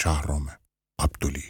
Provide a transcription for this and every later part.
Şahrome Abduli.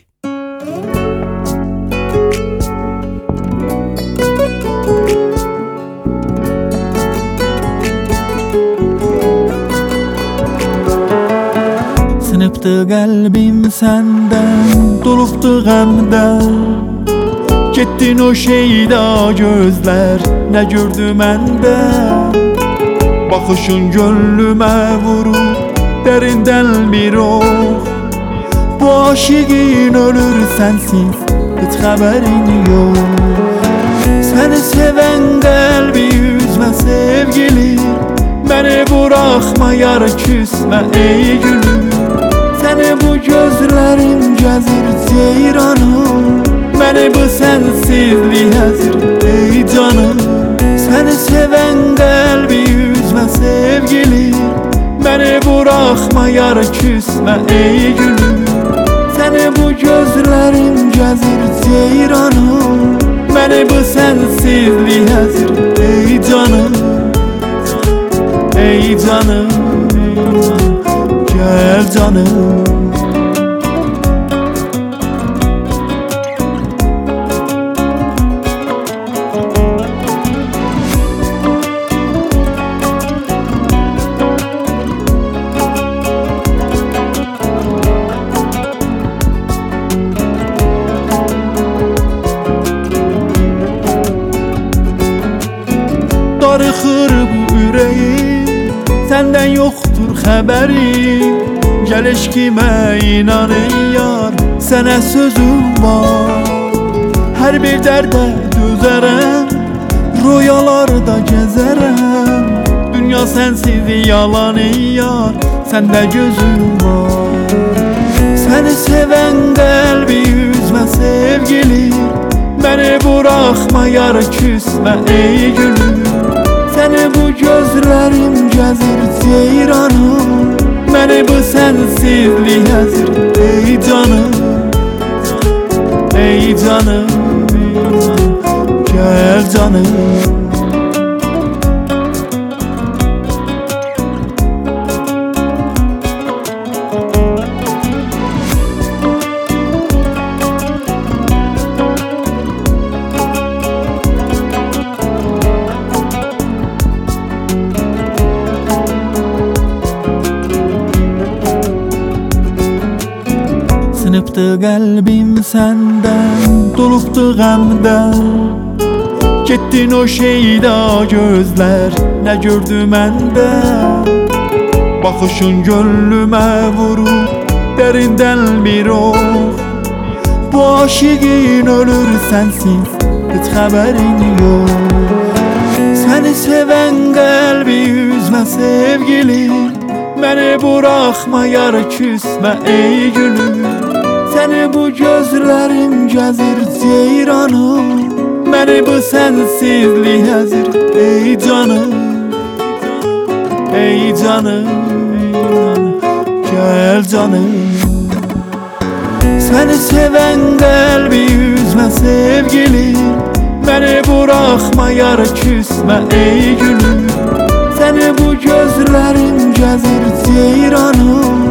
Sınıptı kalbim senden, doluptu gamden. Gittin o şeyda gözler, ne gördü mende? Bakışın gönlüme vurur, derinden bir oh. Bu aşığın ölür sensiz, hiç haberin yok. Seni seven kalbi üzme sevgili, beni bırakma yar küsme ey gülüm. Seni bu gözlerim gezir ceyranım, beni bu sensizliğe hazır ey canım. Seni seven kalbi üzme sevgili, beni bırakma yar küsme ey gülüm. Seni bu gözlerim gezir ceyranım, beni bu sensizliğe hazır ey canım. Ey canım, gel canım. Darıxır bu ürəyim, səndən yoxdur xəbərim. Gəl eşqimə inan ey yar, sənə sözüm var. Hər bir dərdə dözərəm, rüyalarda gəzərəm. Dünya sənsiz yalan ey yar, səndə gözüm var. Səni sevən qəlbi üzmə sevgili, beni bırakma yar küsme ey gülüm. Seni bu gözlerim gezir ceyranım, beni bu sensizliğe hazır ey canım. Ey canım, gel canım. Sınıptı kalbim senden, doluptu gamden. Gittin o şeyda gözler, ne gördü mende? Bakışın gönlüme vurur, derinden bir oh. Bu aşığın ölür sensiz, hiç haberin yok. Seni seven kalbi üzme sevgili, beni bırakma yar küsme ey gülüm. Seni bu gözlerim gezir ceyranım, beni bu sensizliğe hazır ey canım. Ey canım, gel canım. Seni seven kalbi üzme sevgili, beni bırakma yar küsme ey gülüm. Seni bu gözlerim gezir ceyranım,